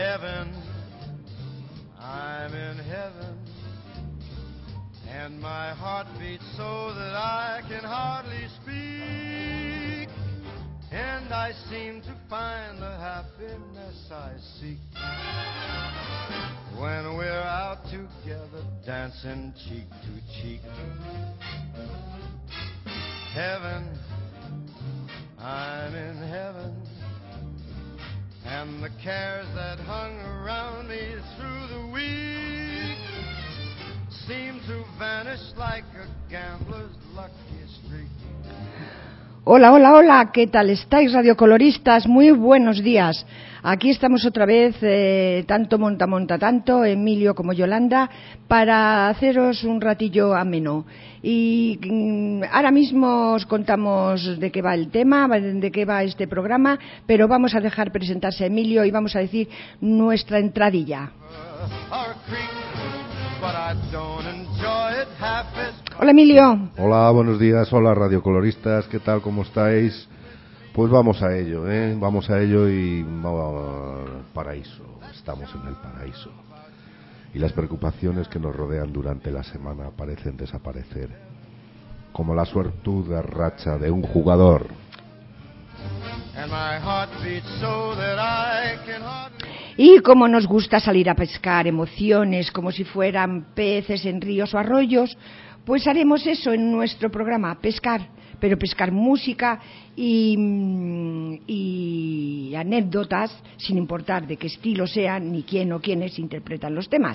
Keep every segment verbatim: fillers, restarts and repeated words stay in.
Heaven, I'm in heaven, and my heart beats so that I can hardly speak, and I seem to find the happiness I seek when we're out together dancing cheek to cheek. Heaven, I'm in heaven, and the cares that hung around me through the week seem to vanish like a gambler's lucky streak. Hola, hola, hola, ¿qué tal estáis, radiocoloristas? Muy buenos días. Aquí estamos otra vez, eh, tanto monta, monta, tanto, Emilio como Yolanda, para haceros un ratillo ameno. Y mm, ahora mismo os contamos de qué va el tema, de qué va este programa, pero vamos a dejar presentarse a Emilio y vamos a decir nuestra entradilla. Hola, Emilio. Hola, buenos días, hola radiocoloristas, ¿qué tal, cómo estáis? Pues vamos a ello, ¿eh? Vamos a ello y vamos al paraíso, estamos en el paraíso. Y las preocupaciones que nos rodean durante la semana parecen desaparecer, como la suertuda racha de un jugador. Y como nos gusta salir a pescar emociones como si fueran peces en ríos o arroyos, pues haremos eso en nuestro programa, pescar, pero pescar música y, y anécdotas, sin importar de qué estilo sean ni quién o quiénes interpretan los temas.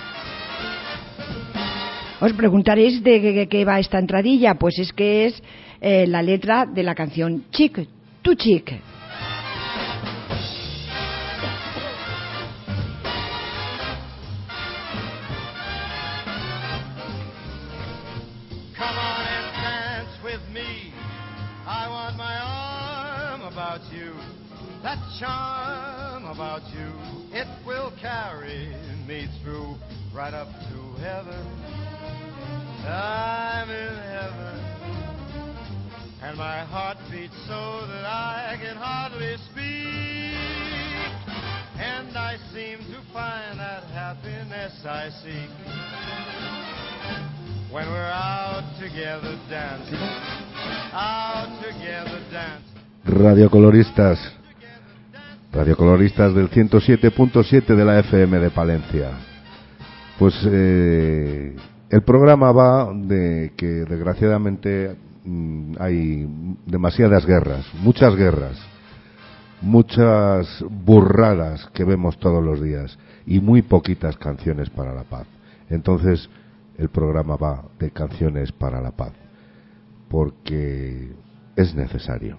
Os preguntaréis de qué va esta entradilla, pues es que es eh, la letra de la canción Chick to Chick. That charm about you, it will carry me through right up to heaven. I'm in heaven, and my heart beats so that I can hardly speak, and I seem to find that happiness I seek when we're out together dancing, out together dancing. Radiocoloristas, radiocoloristas del ciento siete punto siete de la F M de Palencia. Pues eh, el programa va de que desgraciadamente mmm, hay demasiadas guerras, muchas guerras, muchas burradas que vemos todos los días y muy poquitas canciones para la paz. Entonces el programa va de canciones para la paz, porque es necesario.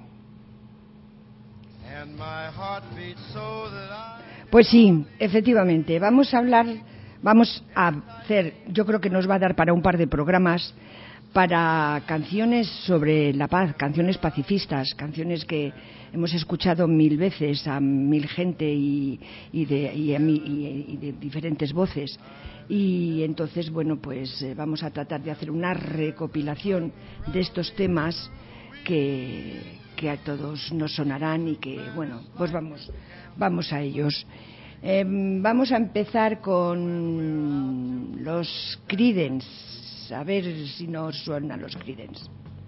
Pues sí, efectivamente, vamos a hablar, vamos a hacer, yo creo que nos va a dar para un par de programas, para canciones sobre la paz, canciones pacifistas, canciones que hemos escuchado mil veces a mil gente y, y, de, y, a mí, y, y de diferentes voces. Y entonces, bueno, pues eh, vamos a tratar de hacer una recopilación de estos temas que... que a todos nos sonarán y que, bueno, pues vamos, vamos a ellos. Eh, vamos a empezar con los Creedence, a ver si nos suenan los Creedence.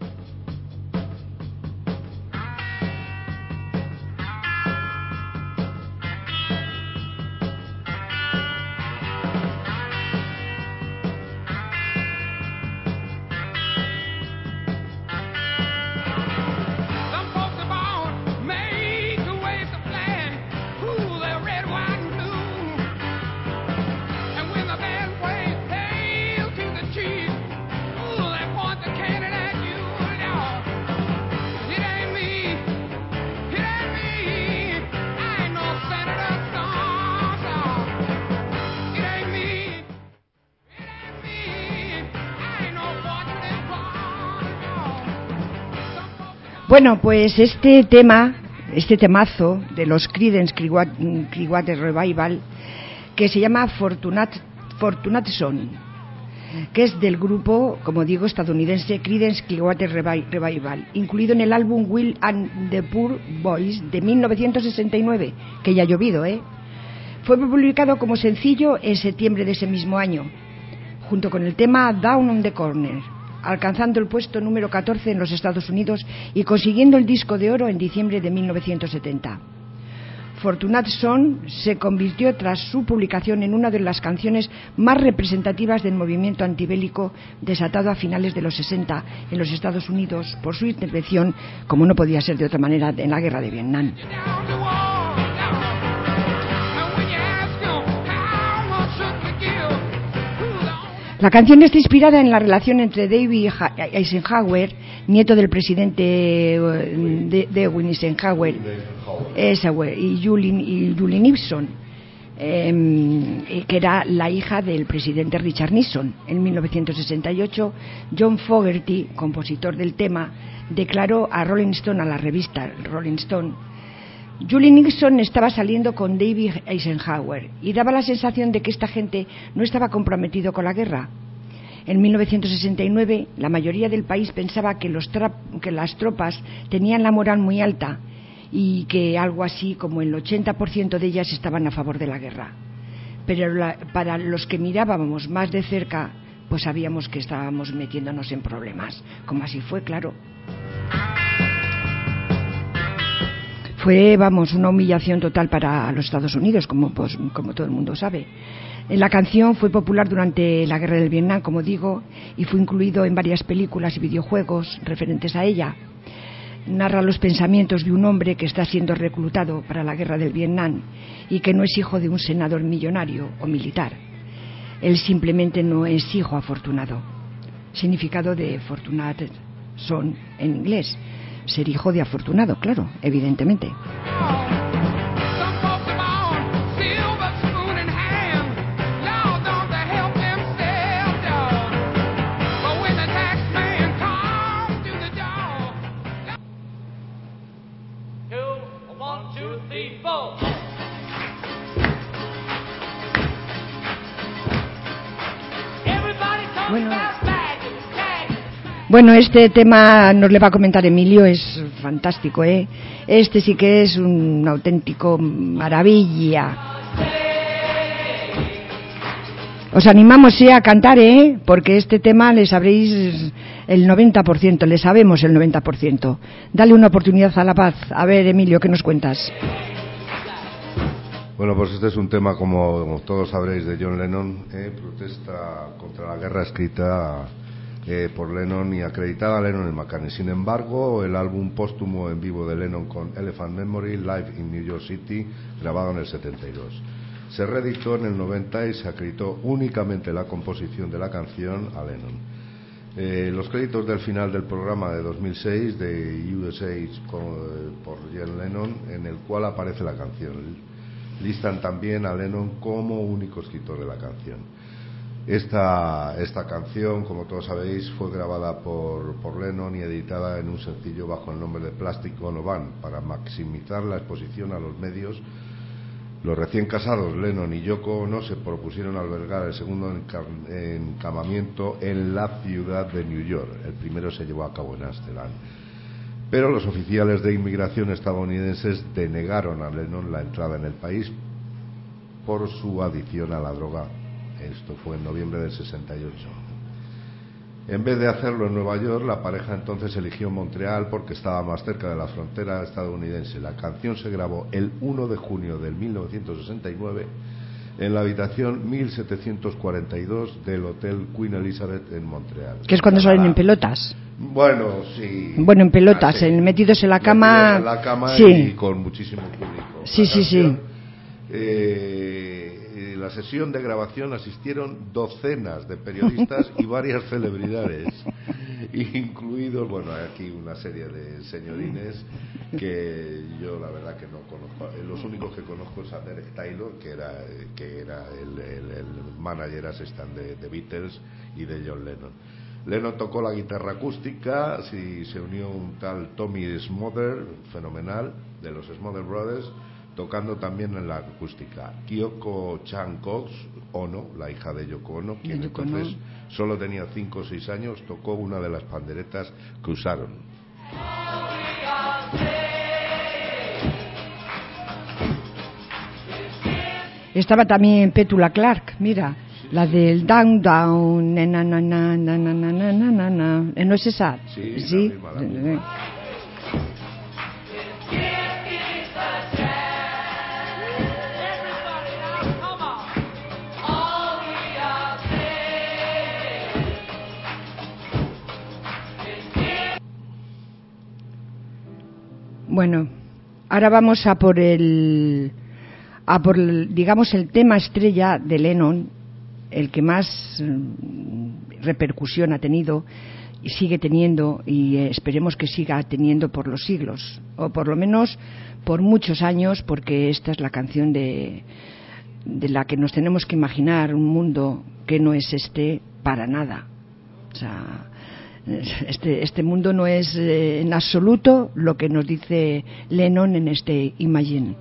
Bueno, pues este tema, este temazo de los Creedence Clearwater Revival, que se llama Fortunate, Fortunate Son, que es del grupo, como digo, estadounidense Creedence Clearwater Revival, incluido en el álbum Will and the Poor Boys de mil novecientos sesenta y nueve, que ya ha llovido, ¿eh? Fue publicado como sencillo en septiembre de ese mismo año, junto con el tema Down on the Corner, alcanzando el puesto número catorce en los Estados Unidos y consiguiendo el disco de oro en diciembre de mil novecientos setenta. Fortunate Son se convirtió tras su publicación en una de las canciones más representativas del movimiento antibélico desatado a finales de los sesenta en los Estados Unidos por su intervención, como no podía ser de otra manera, en la guerra de Vietnam. La canción está inspirada en la relación entre David Eisenhower, nieto del presidente de, de Eisenhower, Eisenhower y Julie, y Julie Nixon, eh, que era la hija del presidente Richard Nixon. En mil novecientos sesenta y ocho, John Fogerty, compositor del tema, declaró a Rolling Stone, a la revista Rolling Stone: Julie Nixon estaba saliendo con David Eisenhower y daba la sensación de que esta gente no estaba comprometido con la guerra. En mil novecientos sesenta y nueve, la mayoría del país pensaba que, los tra- que las tropas tenían la moral muy alta y que algo así como el ochenta por ciento de ellas estaban a favor de la guerra. Pero la, para los que mirábamos más de cerca, pues sabíamos que estábamos metiéndonos en problemas, como así fue, claro. Fue, vamos, una humillación total para los Estados Unidos, como, pues, como todo el mundo sabe. La canción fue popular durante la guerra del Vietnam, como digo, y fue incluido en varias películas y videojuegos referentes a ella. Narra los pensamientos de un hombre que está siendo reclutado para la guerra del Vietnam y que no es hijo de un senador millonario o militar. Él simplemente no es hijo afortunado. Significado de Fortunate Son en inglés. Ser hijo de afortunado, claro, evidentemente. Bueno, Bueno, este tema nos le va a comentar Emilio, es fantástico, ¿eh? Este sí que es un auténtico maravilla. Os animamos sí, a cantar, ¿eh? Porque este tema le sabréis el noventa por ciento, le sabemos el noventa por ciento. Dale una oportunidad a la paz. A ver, Emilio, ¿qué nos cuentas? Bueno, pues este es un tema, como todos sabréis, de John Lennon, eh, protesta contra la guerra escrita eh, por Lennon y acreditada a Lennon y McCartney. Sin embargo, el álbum póstumo en vivo de Lennon con Elephant Memory, Live in New York City, grabado en el setenta y dos. Se reeditó en el noventa y se acreditó únicamente la composición de la canción a Lennon. Eh, los créditos del final del programa de dos mil seis de U S A con, eh, por John Lennon, en el cual aparece la canción. Listan también a Lennon como único escritor de la canción. Esta, esta canción, como todos sabéis, fue grabada por, por Lennon y editada en un sencillo bajo el nombre de Plastic Ono Band para maximizar la exposición a los medios. Los recién casados Lennon y Yoko Ono se propusieron albergar el segundo encamamiento en la ciudad de New York. El primero se llevó a cabo en Ámsterdam. Pero los oficiales de inmigración estadounidenses denegaron a Lennon la entrada en el país por su adicción a la droga. Esto fue en noviembre del sesenta y ocho. En vez de hacerlo en Nueva York, la pareja entonces eligió Montreal porque estaba más cerca de la frontera estadounidense. La canción se grabó el uno de junio de mil novecientos sesenta y nueve en la habitación mil setecientos cuarenta y dos del Hotel Queen Elizabeth en Montreal. Que es cuando salen en pelotas. Bueno, sí. Bueno, en pelotas, así, en, metidos en la cama. Metidos en la cama sí. Y con muchísimo público. Sí, sí, sí. Eh, la sesión de grabación asistieron docenas de periodistas y varias celebridades, incluidos, bueno, aquí una serie de señorines que yo la verdad que no conozco. Los únicos que conozco es a Derek Taylor, que era que era el, el, el manager assistant de, de Beatles y de John Lennon. Lennon tocó la guitarra acústica, y se unió un tal Tommy Smother, fenomenal, de los Smother Brothers, tocando también en la acústica. Kyoko Chan Cox Ono, la hija de Yoko Ono, quien Yoko entonces no. solo tenía cinco o seis años, tocó una de las panderetas que usaron. Estaba también Petula Clark, mira, sí, la del Down Down, na, na, na, na, na, na, na, na, na. ¿No es esa? Sí, sí. La misma, la misma. Bueno, ahora vamos a por el, a por el, digamos, el tema estrella de Lennon, el que más mm, repercusión ha tenido y sigue teniendo, y eh, esperemos que siga teniendo por los siglos, o por lo menos por muchos años, porque esta es la canción de, de la que nos tenemos que imaginar un mundo que no es este para nada. O sea, Este, este mundo no es eh, en absoluto lo que nos dice Lennon en este Imagine.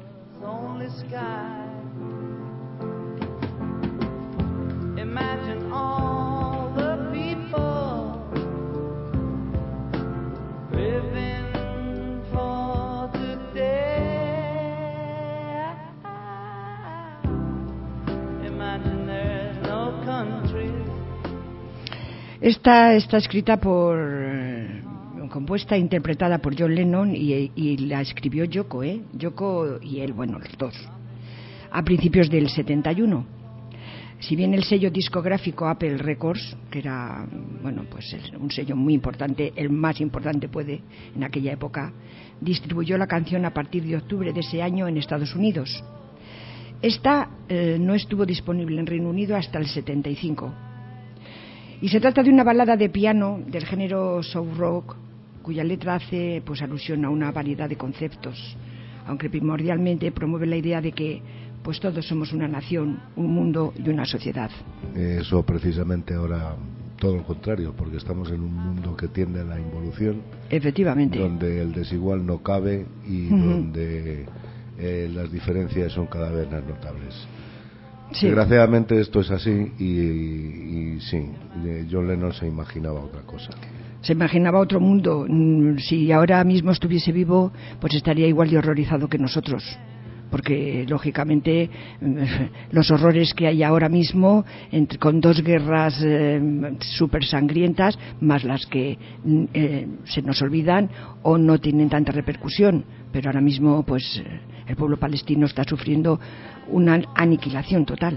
Esta está escrita por, eh, compuesta e interpretada por John Lennon y, y la escribió Yoko, ¿eh? Yoko y él, bueno, los dos, a principios del setenta y uno. Si bien el sello discográfico Apple Records, que era, bueno, pues un sello muy importante, el más importante puede en aquella época, distribuyó la canción a partir de octubre de ese año en Estados Unidos. Esta eh, no estuvo disponible en Reino Unido hasta el setenta y cinco. Y se trata de una balada de piano del género soul rock, cuya letra hace pues alusión a una variedad de conceptos, aunque primordialmente promueve la idea de que pues todos somos una nación, un mundo y una sociedad. Eso precisamente ahora todo lo contrario, porque estamos en un mundo que tiende a la involución. Efectivamente. Donde el desigual no cabe y uh-huh. donde eh, las diferencias son cada vez más notables. Sí. Desgraciadamente esto es así y, y, y sí, John Lennon se imaginaba otra cosa. Se imaginaba otro mundo. Si ahora mismo estuviese vivo, pues estaría igual de horrorizado que nosotros, porque lógicamente los horrores que hay ahora mismo, entre, con dos guerras eh, súper sangrientas, más las que eh, se nos olvidan o no tienen tanta repercusión, pero ahora mismo pues el pueblo palestino está sufriendo una aniquilación total.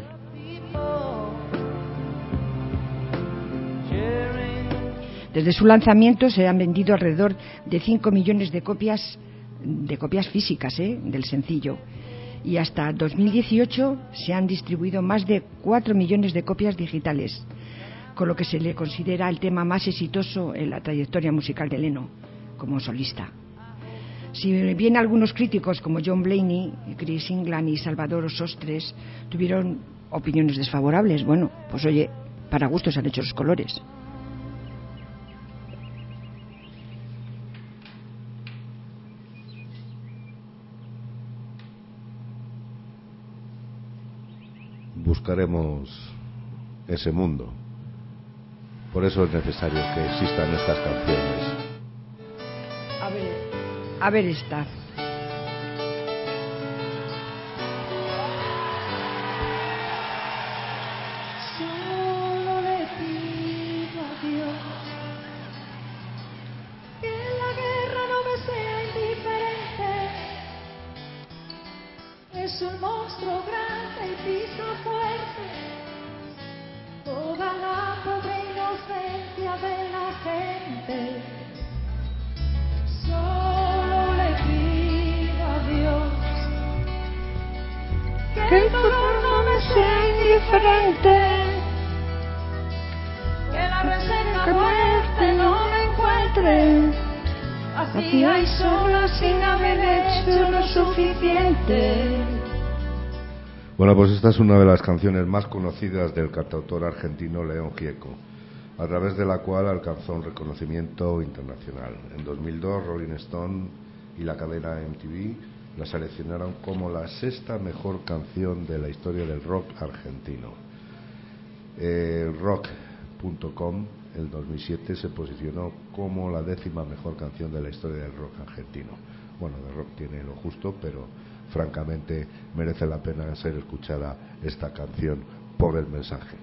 Desde su lanzamiento se han vendido alrededor de cinco millones de copias de copias físicas ¿eh? del sencillo, y hasta dos mil dieciocho se han distribuido más de cuatro millones de copias digitales, con lo que se le considera el tema más exitoso en la trayectoria musical de Lennon como solista. Si bien algunos críticos como John Blaney, Chris England y Salvador Sostres tuvieron opiniones desfavorables, bueno, pues oye, para gustos se han hecho los colores. Buscaremos ese mundo. Por eso es necesario que existan estas canciones. A ver, a ver esta. Solo le pido a Dios que la guerra no me sea indiferente. Es un monstruo grande y pisa fuerte toda la pobre inocencia de la gente. Solo le pido a Dios que el dolor no me sea indiferente, que la reseca muerte no me encuentre vacía y sola sin haber hecho lo suficiente. Bueno, pues esta es una de las canciones más conocidas del cantautor argentino León Gieco, a través de la cual alcanzó un reconocimiento internacional. En dos mil dos, Rolling Stone y la cadena M T V la seleccionaron como la sexta mejor canción de la historia del rock argentino. Eh, rock punto com, el dos mil siete, se posicionó como la décima mejor canción de la historia del rock argentino. Bueno, de rock tiene lo justo, pero francamente merece la pena ser escuchada esta canción por el mensaje.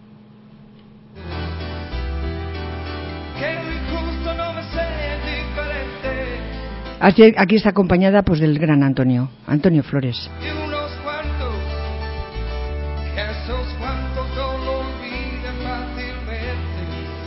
Aquí, aquí está acompañada pues del gran Antonio, Antonio Flores. Y unos cuantos, que esos cuantos no lo olviden fácilmente.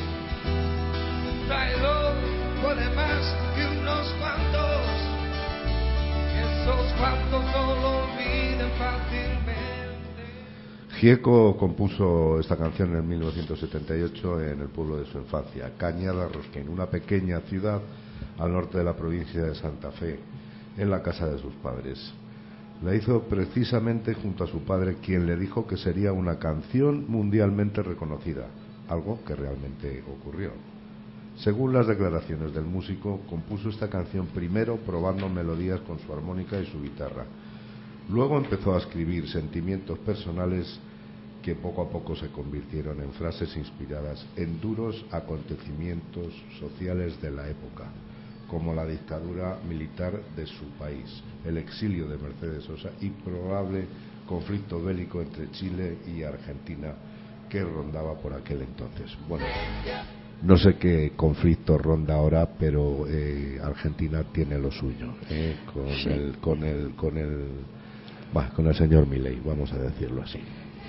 Traidor puede más que unos cuantos, que esos cuantos no lo olviden fácilmente. Gieco compuso esta canción en mil novecientos setenta y ocho en el pueblo de su infancia, Cañada Rosquén, una pequeña ciudad al norte de la provincia de Santa Fe, en la casa de sus padres. La hizo precisamente junto a su padre, quien le dijo que sería una canción mundialmente reconocida, algo que realmente ocurrió. Según las declaraciones del músico, compuso esta canción primero probando melodías con su armónica y su guitarra. Luego empezó a escribir sentimientos personales que poco a poco se convirtieron en frases inspiradas en duros acontecimientos sociales de la época, como la dictadura militar de su país, el exilio de Mercedes Sosa y probable conflicto bélico entre Chile y Argentina que rondaba por aquel entonces. Bueno, no sé qué conflicto ronda ahora, pero eh, Argentina tiene lo suyo, eh, con, sí. el, con el con el bah, con el señor Milei, vamos a decirlo así.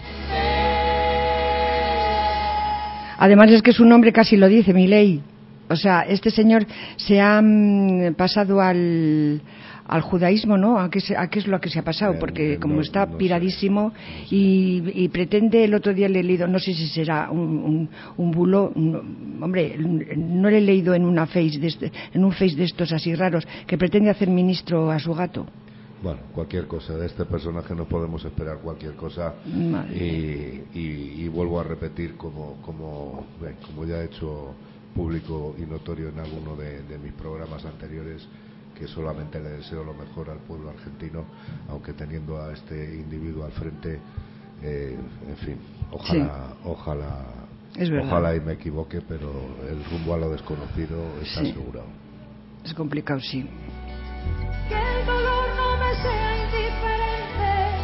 Además es que su nombre casi lo dice, Milei. O sea, este señor se ha mm, pasado al, al judaísmo, ¿no? ¿A qué, se, ¿A qué es lo que se ha pasado? Porque como está no, no piradísimo sé, no sé. y, y pretende, el otro día le he leído, no sé si será un, un, un bulo, no, hombre, no le he leído en una face de este, en un face de estos así raros, que pretende hacer ministro a su gato. Bueno, cualquier cosa, de este personaje no podemos esperar cualquier cosa y, y, y vuelvo a repetir como, como, bueno, como ya he hecho público y notorio en alguno de, de mis programas anteriores, que solamente le deseo lo mejor al pueblo argentino, aunque teniendo a este individuo al frente, eh, en fin, ojalá, sí. ojalá, ojalá y me equivoque, pero el rumbo a lo desconocido está sí. asegurado. Es complicado, sí. Que el dolor no me sea indiferente,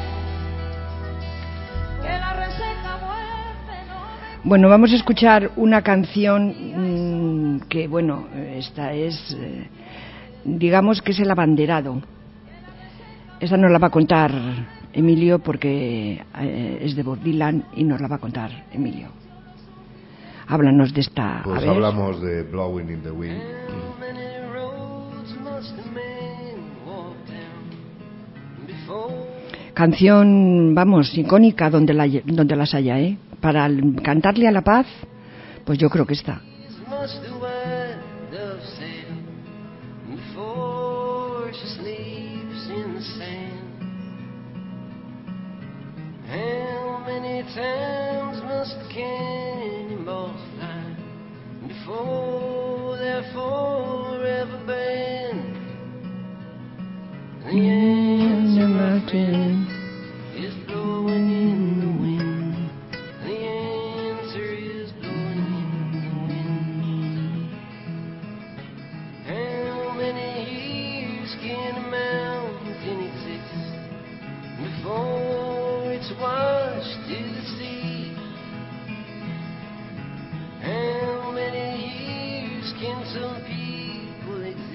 que la reseca muerte no me... Bueno, vamos a escuchar una canción mmm, que, bueno, esta es, eh, digamos que es el abanderado. Esta nos la va a contar Emilio porque eh, es de Bob Dylan y nos la va a contar Emilio. Háblanos de esta... Pues hablamos de Blowing in the Wind. Canción, vamos, icónica donde, la, donde las haya, ¿eh? Para cantarle a la paz, pues yo creo que está. In the mountain is blowing in the wind. The answer is blowing in the wind. How many years can a mountain exist before it's washed to the sea? How many years can some people exist?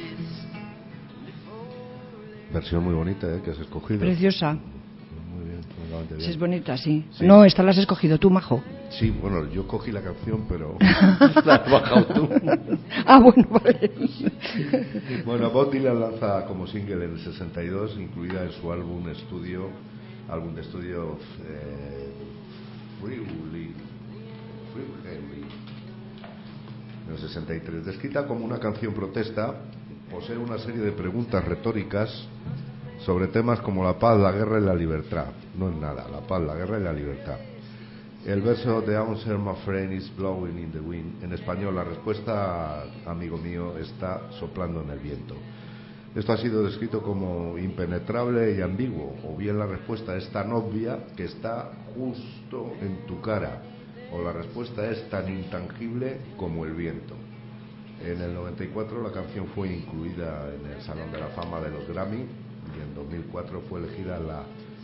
Versión muy bonita, ¿eh? Que has escogido. Preciosa. Muy bien, bien. Sí, es bonita, sí. sí. No, esta la has escogido tú, majo. Sí, bueno, yo cogí la canción, pero la has bajado tú. Ah, bueno, vale. Bueno, Bob Dylan lanza como single en el sesenta y dos, incluida en su álbum estudio, álbum de estudio eh, Freely, Freely, en el sesenta y tres, descrita como una canción protesta. Posee una serie de preguntas retóricas sobre temas como la paz, la guerra y la libertad. No es nada, la paz, la guerra y la libertad. El verso de Answer My Friend is Blowing in the Wind. En español, la respuesta, amigo mío, está soplando en el viento. Esto ha sido descrito como impenetrable y ambiguo, o bien la respuesta es tan obvia que está justo en tu cara, o la respuesta es tan intangible como el viento. En el noventa y cuatro la canción fue incluida en el Salón de la Fama de los Grammy y en dos mil cuatro fue elegida la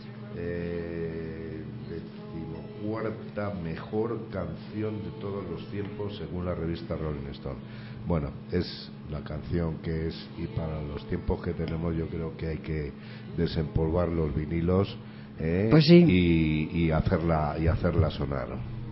eh, decimocuarta mejor canción de todos los tiempos según la revista Rolling Stone. Bueno, es la canción que es, y para los tiempos que tenemos yo creo que hay que desempolvar los vinilos, ¿eh? Pues sí. y, y hacerla y hacerla sonar.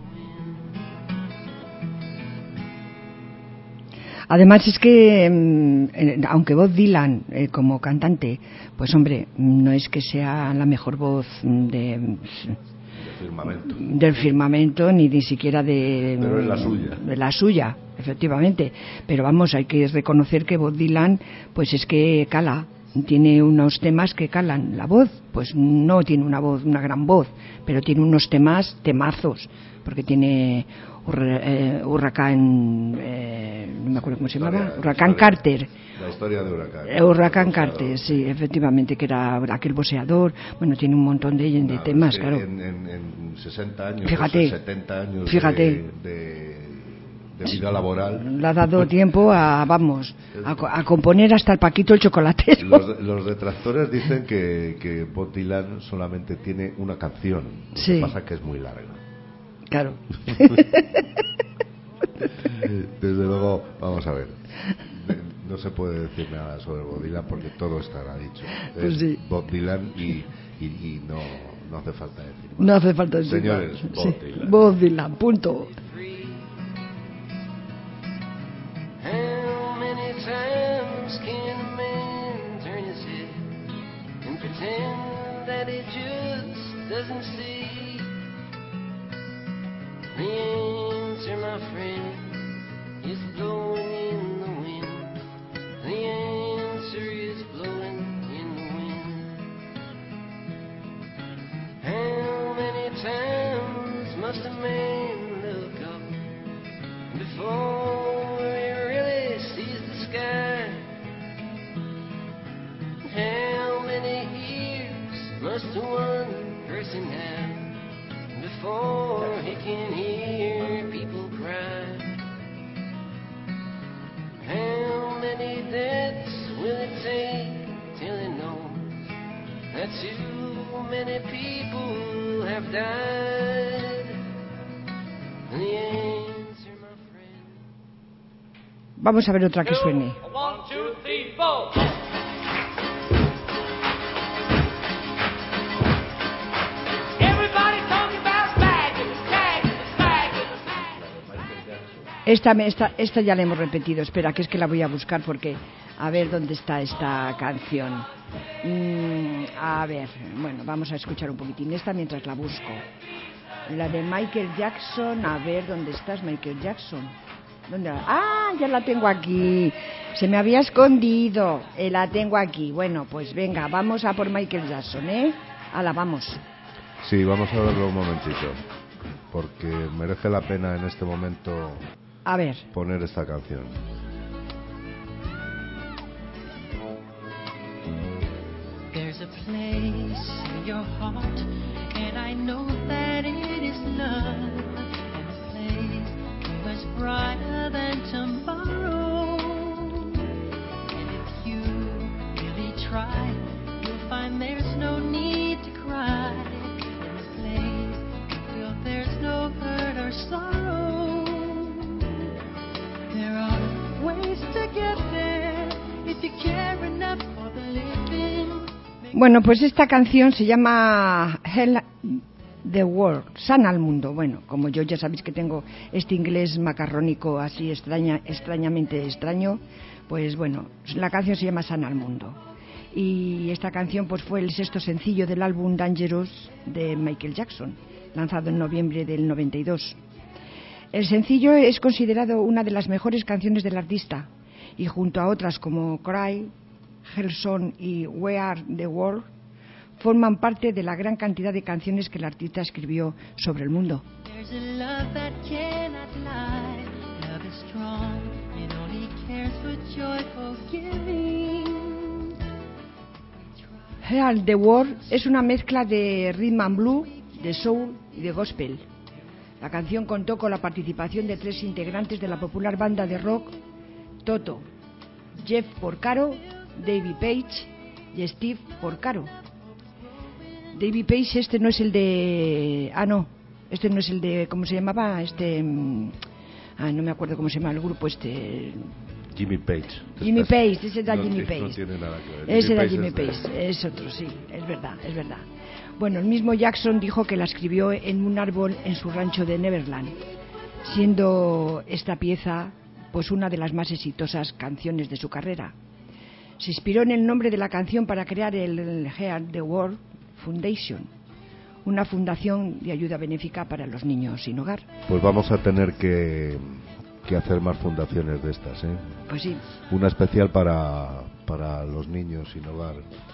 Además es que, eh, aunque Bob Dylan eh, como cantante, pues hombre, no es que sea la mejor voz de, Del firmamento. del firmamento, ni ni siquiera de, Pero es la suya. de la suya, efectivamente. Pero vamos, hay que reconocer que Bob Dylan, pues es que cala, tiene unos temas que calan. La voz, pues no tiene una voz, una gran voz, pero tiene unos temas, temazos, porque tiene eh, Huracán, eh, no me acuerdo cómo se llamaba, Huracán Carter. La historia de Huracán. Eh, Huracán Carter, sí, efectivamente, que era aquel boxeador. Bueno, tiene un montón de, de no, temas, es que claro. En, en, en sesenta años, Fíjate, setenta años fíjate. De, de, de vida laboral. Le ha dado tiempo a, vamos, a, a componer hasta el Paquito el chocolatero. Los, los detractores dicen que, que Bob Dylan solamente tiene una canción. Lo sí. que pasa que es muy larga. Claro. Desde luego, vamos a ver. No se puede decir nada sobre Bob Dylan porque todo estará dicho. Pues es sí. Bob Dylan y, y, y no, no hace falta decir más. No hace falta decir Señores, más. Bob Sí. Dylan. Bob Dylan, punto. How many times can a man turn his head and pretend that he just doesn't see? The answer, my friend, is blowing in the wind. The answer is blowing in the wind. How many times must a man look up before he really sees the sky? How many ears must one person have before he can hear people cry? How many deaths will it take till he knows that too many people have died? The answer, my friend. Vamos a ver otra que suene. One, two, three, four. Esta, esta, esta ya la hemos repetido. Espera, que es que la voy a buscar porque a ver dónde está esta canción. Mm, a ver, bueno, vamos a escuchar un poquitín esta mientras la busco. La de Michael Jackson. A ver, ¿dónde estás, Michael Jackson? ¿Dónde? Ah, ya la tengo aquí. Se me había escondido. Eh, la tengo aquí. Bueno, pues venga, vamos a por Michael Jackson, ¿eh? Hala, vamos. Sí, vamos a verlo un momentito, porque merece la pena en este momento a ver. poner esta canción. There's a place in your heart, and I know that it is love, and the place much brighter than tomorrow. And if you really try, you'll find there's no need to cry. In the place you feel there's no hurt or sorrow. There are ways to get there if you care enough for the living. Bueno, pues esta canción se llama Hell the World, sana al mundo. Bueno, como yo ya sabéis que tengo este inglés macarrónico así extraña, extrañamente extraño, pues bueno, la canción se llama Sana al mundo. Y esta canción pues fue el sexto sencillo del álbum Dangerous de Michael Jackson, lanzado en noviembre del noventa y dos. El sencillo es considerado una de las mejores canciones del artista y junto a otras como Cry, Hellsong y We Are the World forman parte de la gran cantidad de canciones que el artista escribió sobre el mundo. Heal the World es una mezcla de rhythm and blues, de soul y de gospel. La canción contó con la participación de tres integrantes de la popular banda de rock Toto, Jeff Porcaro, David Page y Steve Porcaro. David Page, este no es el de... Ah, no, este no es el de... ¿Cómo se llamaba? Este... Ah, no me acuerdo cómo se llama el grupo este... Jimmy Page. Jimmy Estás- Page, ese era no, Jimmy ti- Page. No tiene nada que ver. Ese era Page Jimmy es de- Page, es otro, sí, es verdad, es verdad. Bueno, el mismo Jackson dijo que la escribió en un árbol en su rancho de Neverland, siendo esta pieza pues una de las más exitosas canciones de su carrera. Se inspiró en el nombre de la canción para crear el Heart the World Foundation, una fundación de ayuda benéfica para los niños sin hogar. Pues vamos a tener que, que hacer más fundaciones de estas, ¿eh? Pues sí, Una especial para, para los niños sin hogar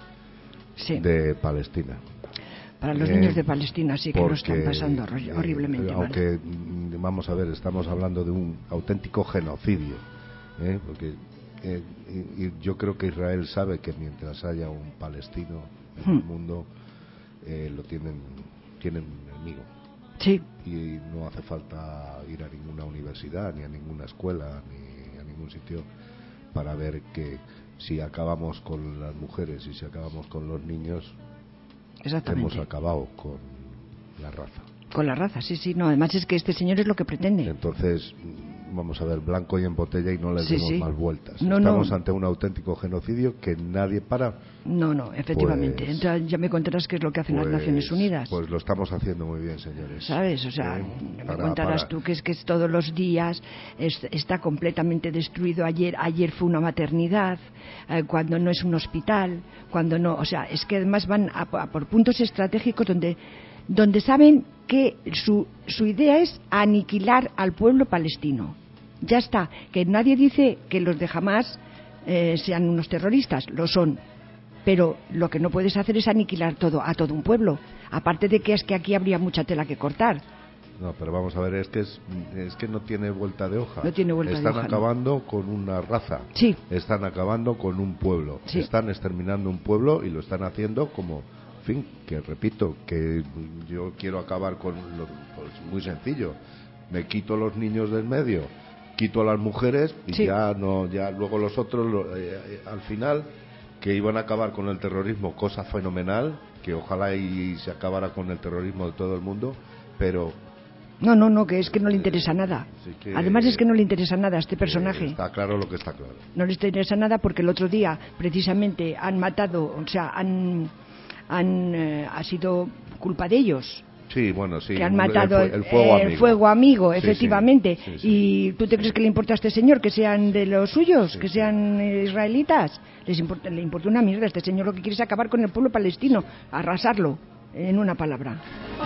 sí, de Palestina. para los Eh, niños de Palestina sí que lo están porque, pasando horri- eh, horriblemente mal. aunque mm, vamos a ver, estamos hablando de un auténtico genocidio, ¿eh? Porque eh, y, y yo creo que Israel sabe que mientras haya un palestino en el Hmm. mundo eh, lo tienen tienen enemigo, Sí, y no hace falta ir a ninguna universidad ni a ninguna escuela ni a ningún sitio para ver que si acabamos con las mujeres y si acabamos con los niños exactamente. hemos acabado con la raza. Con la raza, sí, sí, no, además es que este señor es lo que pretende. Entonces, mm, vamos a ver, blanco y en botella y no le Sí, demos sí. más vueltas. No, Estamos no. ante un auténtico genocidio que nadie para. No, no, efectivamente. Pues- Entonces ya me contarás qué es lo que hacen Pues, las Naciones Unidas. Pues lo estamos haciendo muy bien, señores. ¿Sabes? O sea, Eh, me para- contarás para- tú que es que es todos los días es- está completamente destruido. Ayer ayer fue una maternidad, eh, cuando no es un hospital, cuando no... O sea, es que además van a, a por puntos estratégicos donde, donde saben que su, su idea es aniquilar al pueblo palestino. Ya está. Que nadie dice que los de Hamás eh, sean unos terroristas, lo son. Pero lo que no puedes hacer es aniquilar todo a todo un pueblo. Aparte de que es que aquí habría mucha tela que cortar. No, pero vamos a ver, es que es, es que no tiene vuelta de hoja. No tiene vuelta de Están hoja, no. acabando con una raza. Sí. Están acabando con un pueblo. Sí. Están exterminando un pueblo y lo están haciendo como, en fin, que repito, que yo quiero acabar con lo, pues muy sencillo. Me quito los niños del medio, quito a las mujeres y Sí. ya no, ya luego los otros, lo- eh, eh, al final, que iban a acabar con el terrorismo, cosa fenomenal, que ojalá y se acabara con el terrorismo de todo el mundo, pero No, no, no, que es que no le interesa nada. Así que- Además es que no le interesa nada a este eh, personaje. está claro lo que está claro. No le interesa nada porque el otro día precisamente han matado, o sea, han, han eh, ha sido culpa de ellos. Sí, bueno, sí. que han el matado fue- el fuego eh, amigo. fuego amigo, Sí, sí, efectivamente. sí, sí. ¿Y tú te crees que le importa a este señor que sean de los suyos, Sí, que sí. sean eh, israelitas? Les importa, le importa una mierda. Este señor lo que quiere es acabar con el pueblo palestino, arrasarlo, en una palabra.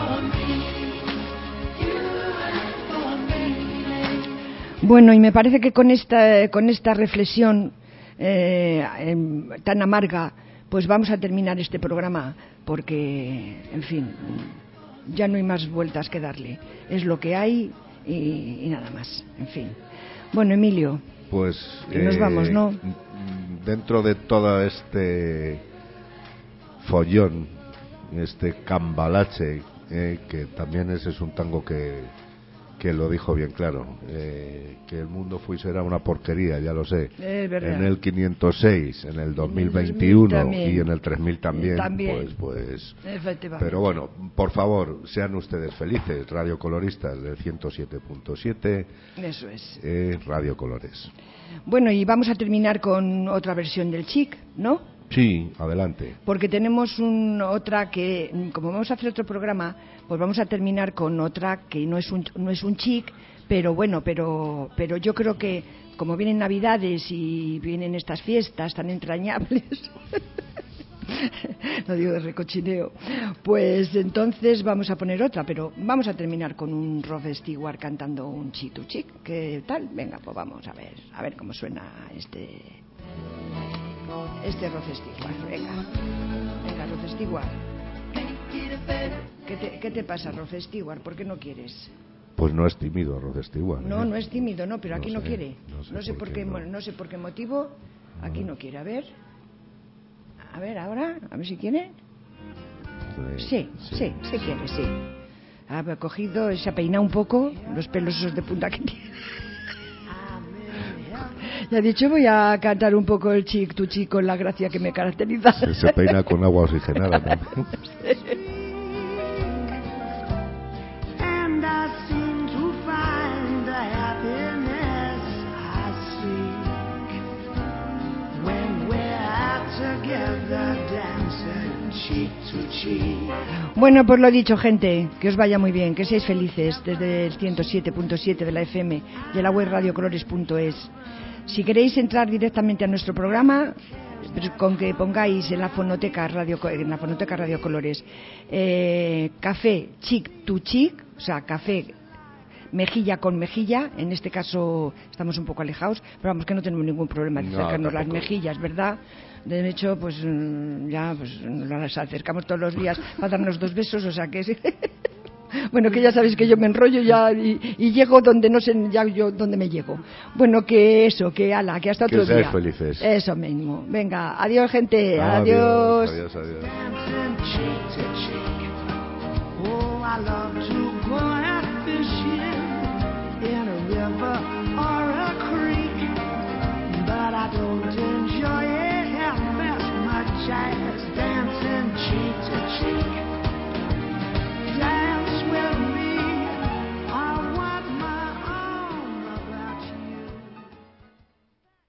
Bueno, y me parece que con esta, con esta reflexión eh, em, tan amarga, pues vamos a terminar este programa, porque, en fin, ya no hay más vueltas que darle. Es lo que hay y, y nada más, en fin. Bueno, Emilio, Pues. Que nos vamos, ¿no? m- Dentro de todo este follón, este cambalache, eh, que también ese es un tango que, que lo dijo bien claro, eh, que el mundo fue y será una porquería, ya lo sé. Es verdad. En el quinientos seis, en el dos mil dos mil veintiuno también. y en el tres mil también, También. pues, pues. efectivamente. Pero bueno, por favor, sean ustedes felices, radiocoloristas del ciento siete punto siete, Eso es. eh, Radio Colores. Bueno, y vamos a terminar con otra versión del Chic, ¿no? Sí, adelante. Porque tenemos un, otra que, como vamos a hacer otro programa, pues vamos a terminar con otra que no es un, no es un chic, pero bueno, pero, pero yo creo que como vienen Navidades y vienen estas fiestas tan entrañables, no digo de recochineo, pues entonces vamos a poner otra, pero vamos a terminar con un Rod Stewart cantando un chitu chic. ¿Qué tal? Venga, pues vamos a ver, a ver cómo suena este... Este Rod Stewart, venga. Venga, Rod Stewart. ¿Qué te, ¿Qué te pasa, Rod Stewart? ¿Por qué no quieres? Pues no es tímido, Rod Stewart. No, ¿eh? no es tímido, no, pero No aquí no sé, quiere. no sé No sé por por qué qué, no. mo- no sé por qué motivo. Aquí no quiere. A ver. A ver, ahora, a ver si quiere. Sí, sí, sí quiere, sí. Ha cogido, se ha peinado un poco, los pelos esos de punta que tiene. Y ha dicho, voy a cantar un poco el chic tu chic con la gracia que me caracteriza. Se, se peina con agua oxigenada también. And I seem to find the happiness I seek when we're together dancing cheek to cheek. Bueno, pues lo dicho, gente, que os vaya muy bien, que seáis felices desde el ciento siete punto siete de la F M y en la web radio colores punto es. Si queréis entrar directamente a nuestro programa, con que pongáis en la fonoteca Radio, en la fonoteca Radio Colores eh, café chic to chic, o sea, café mejilla con mejilla, en este caso estamos un poco alejados, pero vamos que no tenemos ningún problema de No, acercarnos las tampoco. mejillas, ¿verdad? De hecho, pues ya pues, nos acercamos todos los días para darnos dos besos, o sea que sí. Bueno, que ya sabéis que yo me enrollo ya y, y llego donde no sé ya yo dónde me llego. Bueno, que eso, que ala, que hasta Que otro seáis día. felices. Eso mismo. Venga, adiós, gente. Adiós, Adiós. adiós, adiós. Dancing cheek to cheek. Oh, I love